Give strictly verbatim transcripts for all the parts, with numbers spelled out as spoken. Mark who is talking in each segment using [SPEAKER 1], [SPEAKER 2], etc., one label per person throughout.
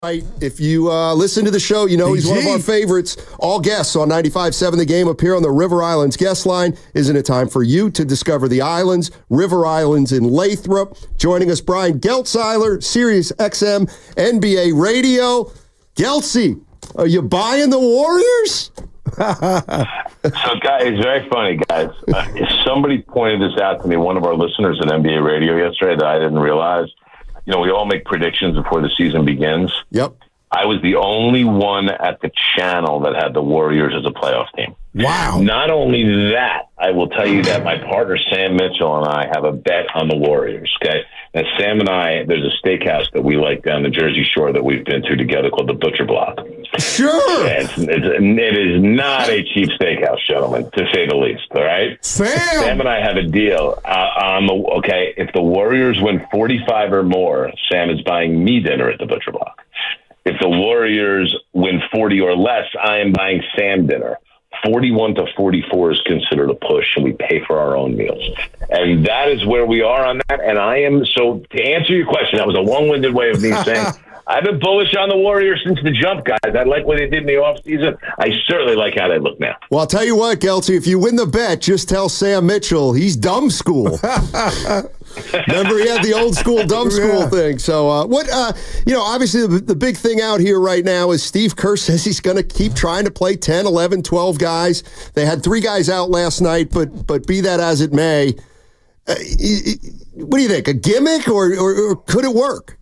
[SPEAKER 1] Right. If you uh, listen to the show, you know he's one of our favorites. All guests on ninety-five point seven The Game appear on the River Islands guest line. Isn't it time for you to discover the islands? River Islands in Lathrop. Joining us, Brian Geltzeiler, Sirius X M N B A Radio. Geltzy, are you buying the Warriors?
[SPEAKER 2] So, guys, it's very funny, guys. Uh, somebody pointed this out to me, one of our listeners at N B A Radio yesterday, that I didn't realize. You know, we all make predictions before the season begins.
[SPEAKER 1] Yep.
[SPEAKER 2] I was the only one at the channel that had the Warriors as a playoff team.
[SPEAKER 1] Wow.
[SPEAKER 2] Not only that, I will tell you that my partner Sam Mitchell and I have a bet on the Warriors, okay? And Sam and I, there's a steakhouse that we like down the Jersey Shore that we've been to together called the Butcher Block.
[SPEAKER 1] Sure.
[SPEAKER 2] It's, it's, it is not a cheap steakhouse, gentlemen, to say the least, all right?
[SPEAKER 1] Sam!
[SPEAKER 2] Sam and I have a deal. Uh, on the, okay, if the Warriors win forty-five or more, Sam is buying me dinner at the Butcher Block. If the Warriors win forty or less, I am buying Sam dinner. forty-one to forty-four is considered a push, and we pay for our own meals. And that is where we are on that. And I am, so to answer your question, that was a long-winded way of me saying, I've been bullish on the Warriors since the jump, guys. I like what they did in the offseason. I certainly like how they look now.
[SPEAKER 1] Well, I'll tell you what, Geltzy, if you win the bet, just tell Sam Mitchell he's dumb school. Remember, he had the old school, dumb school yeah. thing. So, uh, what, uh, you know, obviously the, the big thing out here right now is Steve Kerr says he's going to keep trying to play ten, eleven, twelve guys. They had three guys out last night, but but be that as it may, uh, what do you think, a gimmick or, or, or could it work?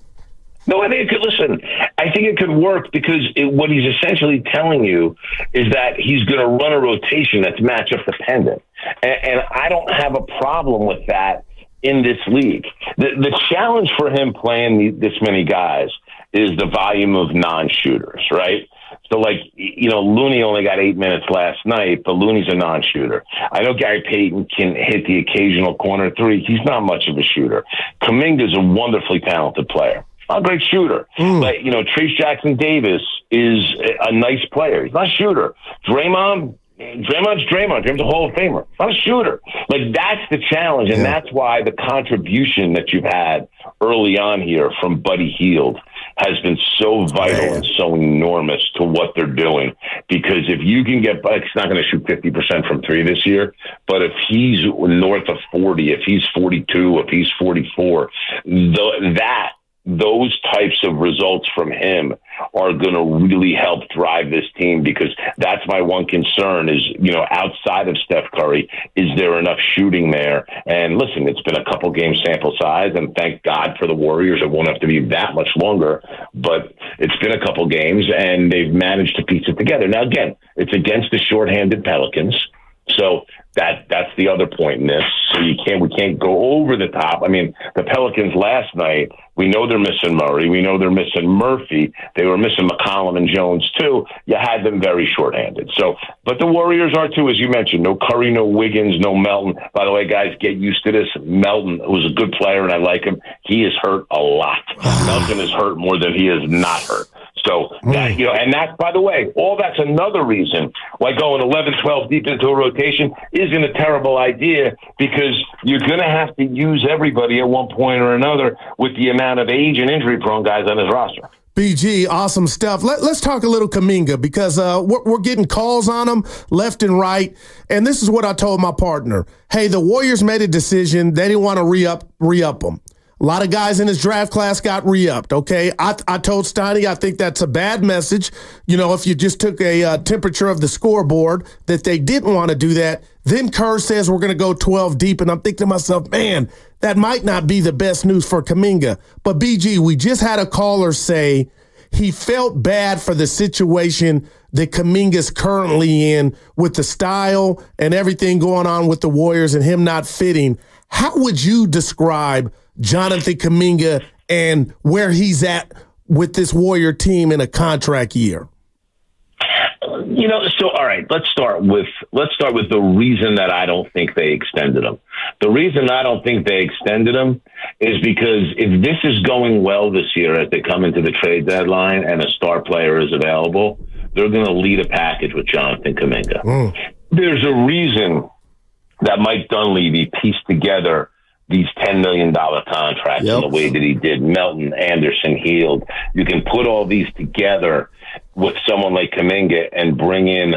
[SPEAKER 2] No, I think it could, listen, I think it could work because it, what he's essentially telling you is that he's going to run a rotation that's matchup dependent. And, and I don't have a problem with that in this league. The, the challenge for him playing the, this many guys is the volume of non-shooters, right? So, like, you know, Looney only got eight minutes last night, but Looney's a non-shooter. I know Gary Payton can hit the occasional corner three. He's not much of a shooter. Kuminga's a wonderfully talented player. Not a great shooter. Mm. But, you know, Trace Jackson Davis is a nice player. He's not a shooter. Draymond, Draymond's Draymond. Draymond's a Hall of Famer. Not a shooter. Like, that's the challenge, and yeah. that's why the contribution that you've had early on here from Buddy Hield has been so vital Man. and so enormous to what they're doing. Because if you can get, Buddy's not going to shoot fifty percent from three this year, but if he's north of forty, if he's forty-two, if he's forty-four, the, that those types of results from him are going to really help drive this team, because that's my one concern is, you know, outside of Steph Curry, is there enough shooting there? And listen, it's been a couple game sample size, and thank God for the Warriors. It won't have to be that much longer, but it's been a couple games and they've managed to piece it together. Now, again, it's against the shorthanded Pelicans. So that that's the other point in this. So you can't we can't go over the top. I mean, the Pelicans last night, we know they're missing Murray. We know they're missing Murphy. They were missing McCollum and Jones too. You had them very shorthanded. So, but the Warriors are too, as you mentioned. No Curry, no Wiggins, no Melton. By the way, guys, get used to this. Melton was a good player, and I like him. He is hurt a lot. Melton is hurt more than he is not hurt. So, that, you know, and that's, by the way, all that's another reason why going eleven, twelve deep into a rotation isn't a terrible idea, because you're going to have to use everybody at one point or another with the amount of age and injury-prone guys on his roster.
[SPEAKER 3] B G, awesome stuff. Let, let's talk a little Kuminga, because uh, we're, we're getting calls on him left and right. And this is what I told my partner. Hey, the Warriors made a decision. They didn't want to re-up, re-up him. A lot of guys in his draft class got re-upped, okay? I, I told Steiny I think that's a bad message. You know, if you just took a uh, temperature of the scoreboard, that they didn't want to do that. Then Kerr says we're going to go twelve deep, and I'm thinking to myself, man, that might not be the best news for Kuminga. But, B G, we just had a caller say he felt bad for the situation that Kuminga's currently in with the style and everything going on with the Warriors and him not fitting. How would you describe Jonathan Kuminga and where he's at with this Warrior team in a contract year?
[SPEAKER 2] You know, so all right, let's start with let's start with the reason that I don't think they extended him. The reason I don't think they extended him is because if this is going well this year as they come into the trade deadline and a star player is available, they're going to lead a package with Jonathan Kuminga. Mm. There's a reason that Mike Dunleavy pieced together these ten million dollars contracts
[SPEAKER 1] yep.
[SPEAKER 2] in the way that he did, Melton, Anderson, Hield. You can put all these together with someone like Kuminga and bring in,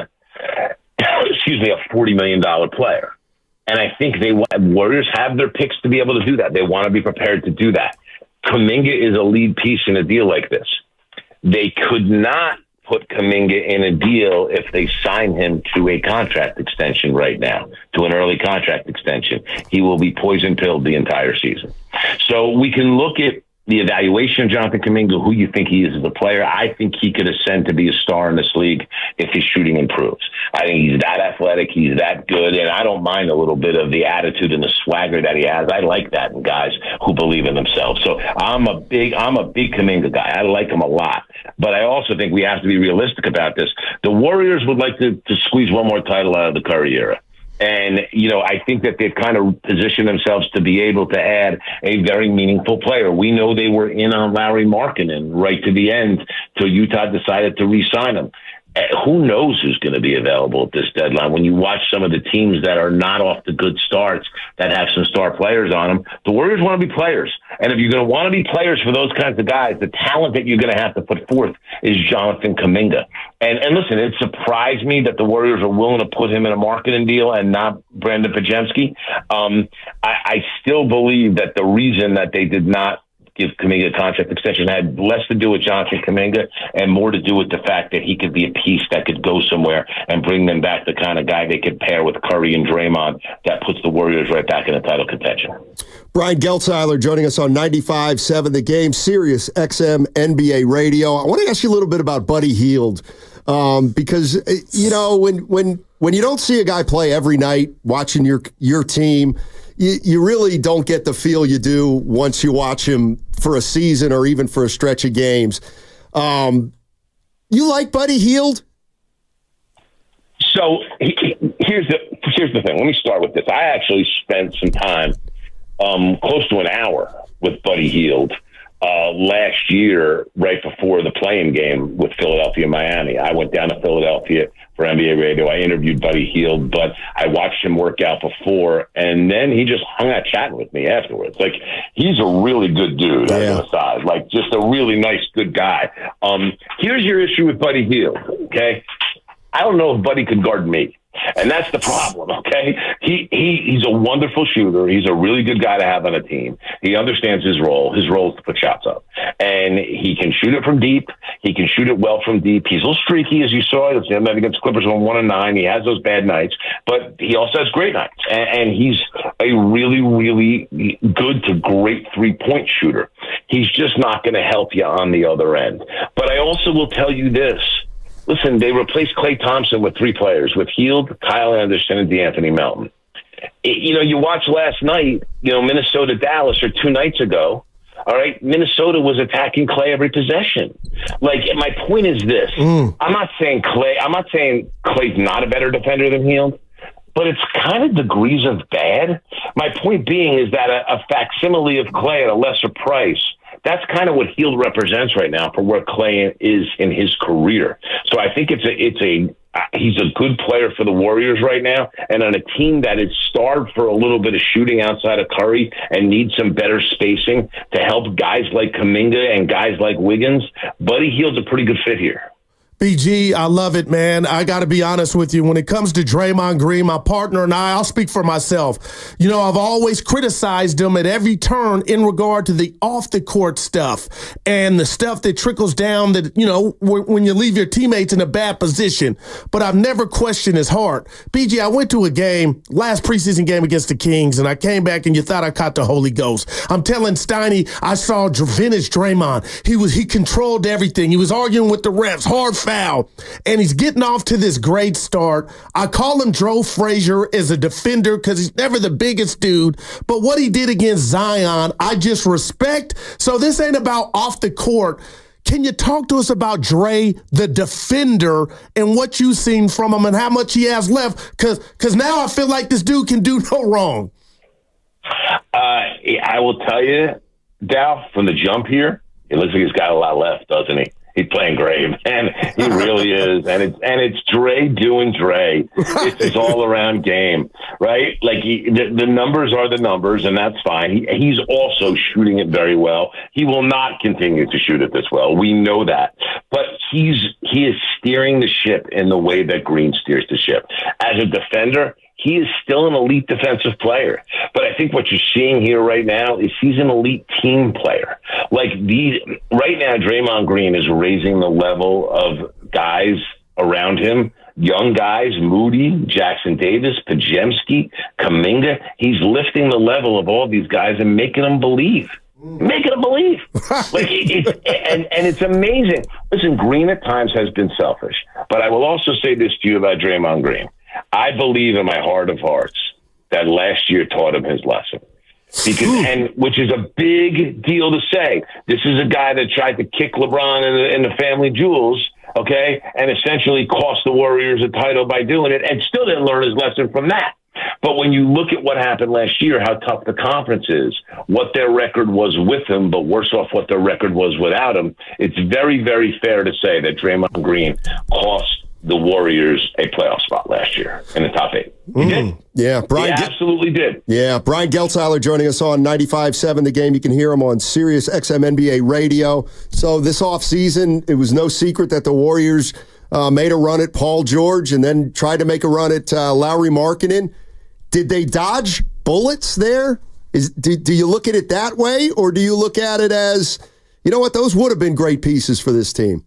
[SPEAKER 2] excuse me, a forty million dollars player. And I think they Warriors have their picks to be able to do that. They want to be prepared to do that. Kuminga is a lead piece in a deal like this. They could not put Kuminga in a deal if they sign him to a contract extension right now, to an early contract extension. He will be poison pilled the entire season. So we can look at the evaluation of Jonathan Kuminga, who you think he is as a player. I think he could ascend to be a star in this league if his shooting improves. I think he's that athletic, he's that good, and I don't mind a little bit of the attitude and the swagger that he has. I like that in guys who believe in themselves. So I'm a big, I'm a big Kuminga guy. I like him a lot. But I also think we have to be realistic about this. The Warriors would like to, to squeeze one more title out of the Curry era. And, you know, I think that they've kind of positioned themselves to be able to add a very meaningful player. We know they were in on Larry Markkinen right to the end till Utah decided to re-sign him. Uh, who knows who's going to be available at this deadline? When you watch some of the teams that are not off the good starts, that have some star players on them, the Warriors want to be players. And if you're going to want to be players for those kinds of guys, the talent that you're going to have to put forth is Jonathan Kuminga. And and listen, it surprised me that the Warriors are willing to put him in a marketing deal and not Brandon Podziemski. Um, I, I still believe that the reason that they did not give Kuminga a contract extension had less to do with Jonathan Kuminga and more to do with the fact that he could be a piece that could go somewhere and bring them back the kind of guy they could pair with Curry and Draymond that puts the Warriors right back in the title contention.
[SPEAKER 1] Brian Geltzeiler joining us on ninety-five point seven The Game, Sirius X M N B A Radio. I want to ask you a little bit about Buddy Hield um, because, you know, when when when you don't see a guy play every night watching your your team, You, you really don't get the feel you do once you watch him for a season or even for a stretch of games. Um, you like Buddy Hield?
[SPEAKER 2] So he, here's the here's the thing. Let me start with this. I actually spent some time, um, close to an hour, with Buddy Hield uh, last year, right before the play-in game with Philadelphia and Miami. I went down to Philadelphia for N B A Radio. I interviewed Buddy Hield, but I watched him work out before, and then he just hung out chatting with me afterwards. Like, he's a really good dude, yeah. as an aside. Like, just a really nice, good guy. Um, here's your issue with Buddy Hield, okay? I don't know if Buddy could guard me. And that's the problem, okay? He he he's a wonderful shooter. He's a really good guy to have on a team. He understands his role. His role is to put shots up. And he can shoot it from deep. He can shoot it well from deep. He's a little streaky, as you saw. You know, against Clippers on one and nine. He has those bad nights. But he also has great nights. And, and he's a really, really good to great three-point shooter. He's just not going to help you on the other end. But I also will tell you this. Listen, they replaced Klay Thompson with three players, with Hield, Kyle Anderson, and DeAnthony Melton. It, you know, you watch last night, you know, Minnesota, Dallas, or two nights ago, all right, Minnesota was attacking Klay every possession. Like, my point is this. Mm. I'm not saying Klay, I'm not saying Klay's not a better defender than Hield, but it's kind of degrees of bad. My point being is that a, a facsimile of Klay at a lesser price, that's kind of what Hield represents right now for where Klay is in his career. So I think it's a, it's a, uh, he's a good player for the Warriors right now. And on a team that is starved for a little bit of shooting outside of Curry and needs some better spacing to help guys like Kuminga and guys like Wiggins, Buddy Hield's a pretty good fit here.
[SPEAKER 3] B G, I love it, man. I got to be honest with you. When it comes to Draymond Green, my partner and I, I'll speak for myself. You know, I've always criticized him at every turn in regard to the off-the-court stuff and the stuff that trickles down that, you know, when you leave your teammates in a bad position. But I've never questioned his heart. B G, I went to a game, last preseason game against the Kings, and I came back and you thought I caught the Holy Ghost. I'm telling Steiny, I saw vintage Draymond. He was, he controlled everything. He was arguing with the refs, hard foul. And he's getting off to this great start. I call him Joe Frazier as a defender because he's never the biggest dude. But what he did against Zion, I just respect. So this ain't about off the court. Can you talk to us about Dre, the defender, and what you've seen from him and how much he has left? Because because now I feel like this dude can do no wrong.
[SPEAKER 2] Uh, I will tell you, Dow, from the jump here, it looks like he's got a lot left, doesn't he? He's playing great, man. He really is. And and it's and it's Dre doing Dre. It's his all around game, right? Like he, the, the numbers are the numbers, and that's fine. He, he's also shooting it very well. He will not continue to shoot it this well. We know that, but he's he is steering the ship in the way that Green steers the ship. As a defender, he is still an elite defensive player. But I think what you're seeing here right now is he's an elite team player. Like these right now, Draymond Green is raising the level of guys around him, young guys, Moody, Jackson Davis, Podziemski, Kuminga. He's lifting the level of all these guys and making them believe. Making them believe. Like it, it's, and, and it's amazing. Listen, Green at times has been selfish. But I will also say this to you about Draymond Green. I believe in my heart of hearts that last year taught him his lesson, because and which is a big deal to say. This is a guy that tried to kick LeBron in the, in the family jewels, okay, and essentially cost the Warriors a title by doing it, and still didn't learn his lesson from that. But when you look at what happened last year, how tough the conference is, what their record was with him, but worse off what their record was without him, it's very, very fair to say that Draymond Green cost the Warriors a playoff spot last year in the top eight. He mm, did.
[SPEAKER 1] Yeah, Brian.
[SPEAKER 2] He absolutely did.
[SPEAKER 1] Yeah, Brian Geltzeiler joining us on ninety-five point seven The Game. You can hear him on Sirius X M N B A Radio. So this offseason, it was no secret that the Warriors uh, made a run at Paul George and then tried to make a run at uh, Lauri Markkanen. Did they dodge bullets there? Is do, do you look at it that way, or do you look at it as, you know what, those would have been great pieces for this team?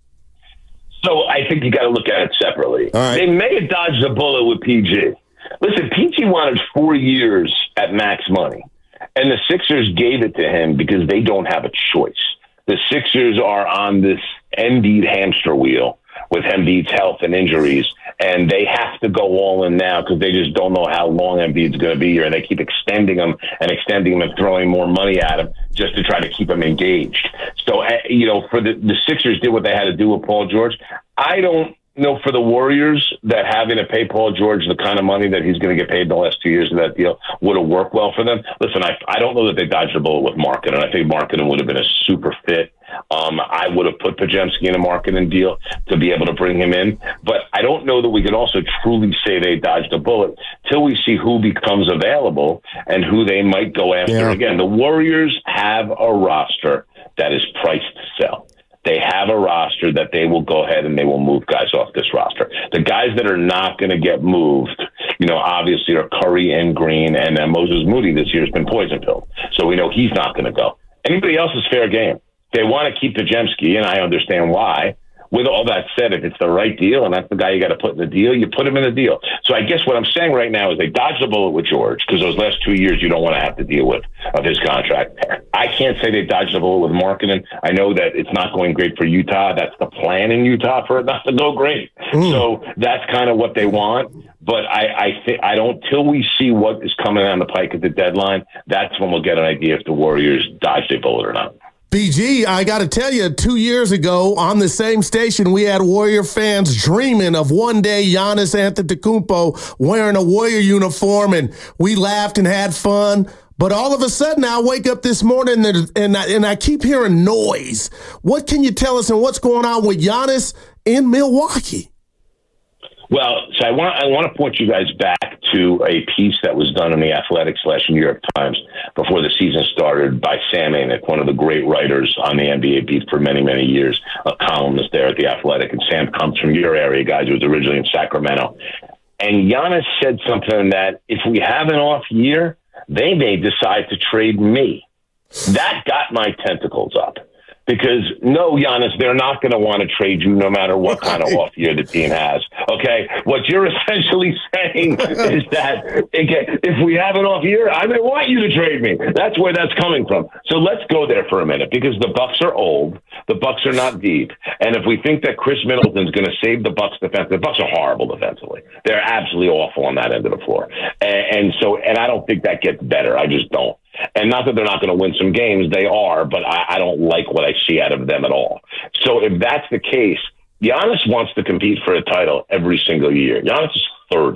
[SPEAKER 2] So I think you got to look at it separately.
[SPEAKER 1] Right.
[SPEAKER 2] They may have dodged a bullet with P G. Listen, P G wanted four years at max money, and the Sixers gave it to him because they don't have a choice. The Sixers are on this Embiid hamster wheel with Embiid's health and injuries, and they have to go all in now because they just don't know how long Embiid's going to be here, and they keep extending him and extending him and throwing more money at him just to try to keep him engaged. So, you know, for the, the Sixers did what they had to do with Paul George. I don't know for the Warriors that having to pay Paul George the kind of money that he's going to get paid in the last two years of that deal would have worked well for them. Listen, I, I don't know that they dodged a bullet with Markkanen. I think Markkanen would have been a super fit. Um, I would have put Podziemski in a Markkanen deal to be able to bring him in. But I don't know that we can also truly say they dodged a bullet till we see who becomes available and who they might go after. Yeah. Again, the Warriors have a roster that is priced to sell. They have a roster that they will go ahead and they will move guys off this roster. The guys that are not going to get moved, you know, obviously are Curry and Green, and uh, Moses Moody this year has been poison pilled. So we know he's not going to go. Anybody else is fair game. They want to keep Podziemski, and I understand why. With all that said, if it's the right deal and that's the guy you got to put in the deal, you put him in the deal. So I guess what I'm saying right now is they dodged the bullet with George because those last two years you don't want to have to deal with of his contract. I can't say they dodged the bullet with Markkanen. I know that it's not going great for Utah. That's the plan in Utah for it not to go great. Mm. So that's kind of what they want. But I, I think I don't till we see what is coming down the pike at the deadline. That's when we'll get an idea if the Warriors dodged a bullet or not.
[SPEAKER 3] B G, I got to tell you, two years ago on the same station, we had Warrior fans dreaming of one day Giannis Antetokounmpo wearing a Warrior uniform, and we laughed and had fun. But all of a sudden, I wake up this morning and, and, I, and I keep hearing noise. What can you tell us and what's going on with Giannis in Milwaukee?
[SPEAKER 2] Well, so I want I want to point you guys back to a piece that was done in the Athletic slash New York Times before the season started by Sam Amick, one of the great writers on the N B A beat for many, many years, a columnist there at the Athletic. And Sam comes from your area, guys. He was originally in Sacramento. And Giannis said something that if we have an off year, they may decide to trade me. That got my tentacles up. Because, no, Giannis, they're not going to want to trade you no matter what kind of off year the team has, okay? What you're essentially saying is that okay, if we have an off year, I may want you to trade me. That's where that's coming from. So let's go there for a minute, because the Bucks are old. The Bucks are not deep. And if we think that Chris Middleton's going to save the Bucks defense, the Bucks are horrible defensively. They're absolutely awful on that end of the floor. And, and so, and I don't think that gets better. I just don't. And not that they're not going to win some games, they are, but I, I don't like what I see out of them at all. So if that's the case, Giannis wants to compete for a title every single year. Giannis is thirty.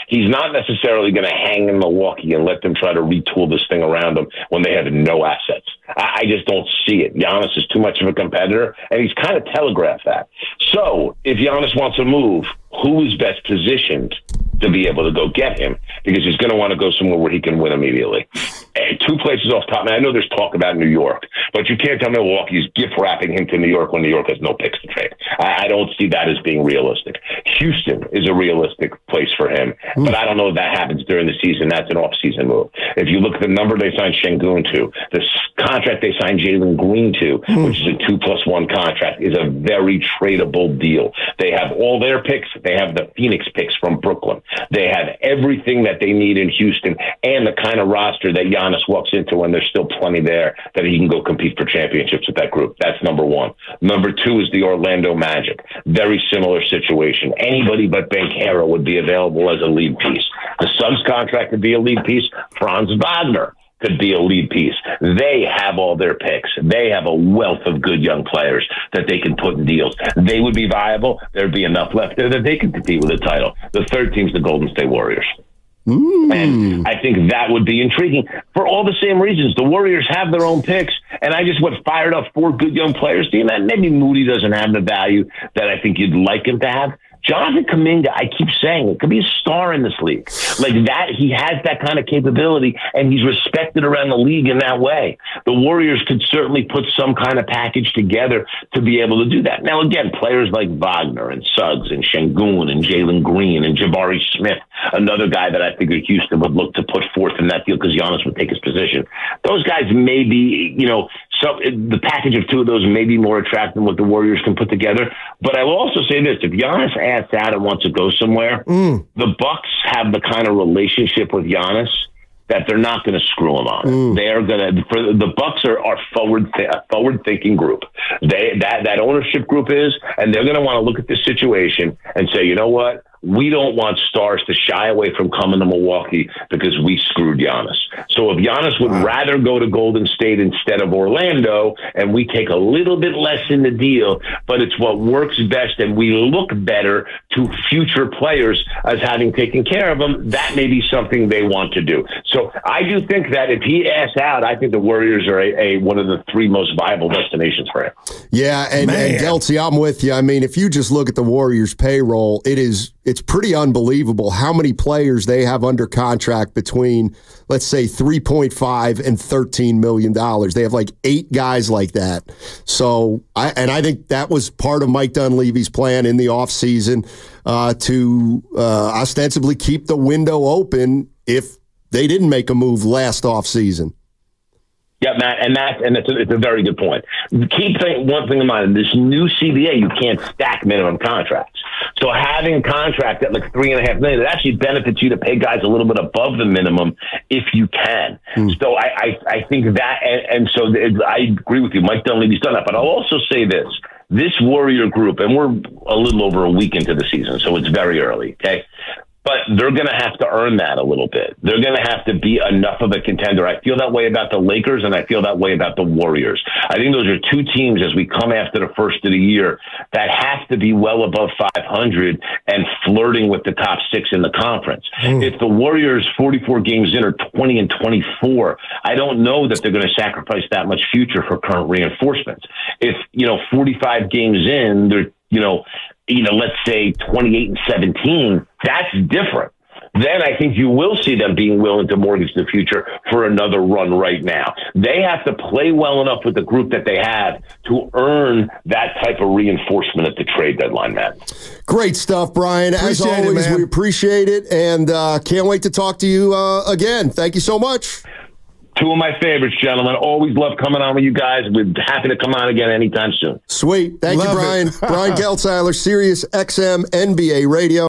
[SPEAKER 2] He's not necessarily going to hang in Milwaukee and let them try to retool this thing around him when they have no assets. I, I just don't see it. Giannis is too much of a competitor, and he's kind of telegraphed that. So if Giannis wants to move, who is best positioned to be able to go get him? Because he's going to want to go somewhere where he can win immediately. And two places off top. I know there's talk about New York, but you can't tell Milwaukee's gift wrapping him to New York when New York has no picks to trade. I, I don't see that as being realistic. Houston is a realistic place for him, mm. but I don't know if that happens during the season. That's an off-season move. If you look at the number they signed Şengün to, the contract they signed Jalen Green to, mm. which is a two plus one contract, is a very tradable deal. They have all their picks. They have the Phoenix picks from Brooklyn. They have everything that they need in Houston and the kind of roster that Giannis walks into, and there's still plenty there that he can go compete for championships with that group. That's number one. Number two is the Orlando Magic. Very similar situation. Anybody but Banchero would be available as a lead piece. The Suggs contract could be a lead piece. Franz Wagner could be a lead piece. They have all their picks. They have a wealth of good young players that they can put in deals. They would be viable. There'd be enough left there that they could compete with a title. The third team's the Golden State Warriors. Mm. And I think that would be intriguing for all the same reasons. The Warriors have their own picks, and I just would fired up four good young players team. And maybe Moody doesn't have the value that I think you'd like him to have. Jonathan Kuminga, I keep saying it, could be a star in this league. Like that, he has that kind of capability, and he's respected around the league in that way. The Warriors could certainly put some kind of package together to be able to do that. Now, again, players like Wagner and Suggs and Şengün and Jalen Green and Jabari Smith, another guy that I figure Houston would look to put forth in that deal because Giannis would take his position. Those guys may be, you know, so the package of two of those may be more attractive than what the Warriors can put together. But I will also say this: if Giannis asks out and wants to go somewhere, mm. the Bucks have the kind of relationship with Giannis that they're not going to screw him on. Mm. They are going to. For the Bucks are, are forward th- a forward thinking group. They that that ownership group is, and they're going to want to look at this situation and say, you know what? We don't want stars to shy away from coming to Milwaukee because we screwed Giannis. So if Giannis would wow. rather go to Golden State instead of Orlando, and we take a little bit less in the deal, but it's what works best and we look better to future players as having taken care of them, that may be something they want to do. So I do think that if he asks out, I think the Warriors are a, a one of the three most viable destinations for him.
[SPEAKER 1] Yeah, and, and Geltzy, I'm with you. I mean, if you just look at the Warriors' payroll, it is it's pretty unbelievable how many players they have under contract between, let's say, three point five and thirteen million dollars. They have like eight guys like that. So, I, and I think that was part of Mike Dunleavy's plan in the offseason uh, to uh, ostensibly keep the window open if they didn't make a move last offseason.
[SPEAKER 2] Yeah, Matt, and that and it's a, it's a very good point. Keep think, one thing in mind: this new C B A, you can't stack minimum contracts. So having a contract at like three and a half million, it actually benefits you to pay guys a little bit above the minimum if you can. Mm. So I, I I think that, and, and so it, I agree with you. Mike Dunleavy's done that, but I'll also say this: this Warrior group, and we're a little over a week into the season, so it's very early. Okay. But they're going to have to earn that a little bit. They're going to have to be enough of a contender. I feel that way about the Lakers, and I feel that way about the Warriors. I think those are two teams as we come after the first of the year that have to be well above five hundred and flirting with the top six in the conference. Mm. If the Warriors forty-four games in are twenty and twenty-four, I don't know that they're going to sacrifice that much future for current reinforcements. If, you know, forty-five games in, they're, you know, you know, let's say twenty-eight and seventeen, that's different. Then I think you will see them being willing to mortgage the future for another run right now. They have to play well enough with the group that they have to earn that type of reinforcement at the trade deadline, Matt.
[SPEAKER 1] Great stuff, Brian. Appreciate As always, it, we appreciate it, and uh, can't wait to talk to you uh, again. Thank you so much.
[SPEAKER 2] Two of my favorites, gentlemen. Always love coming on with you guys. We're happy to come on again anytime soon.
[SPEAKER 1] Sweet. Thank love you, Brian. Brian Geltzeiler, Sirius X M N B A Radio.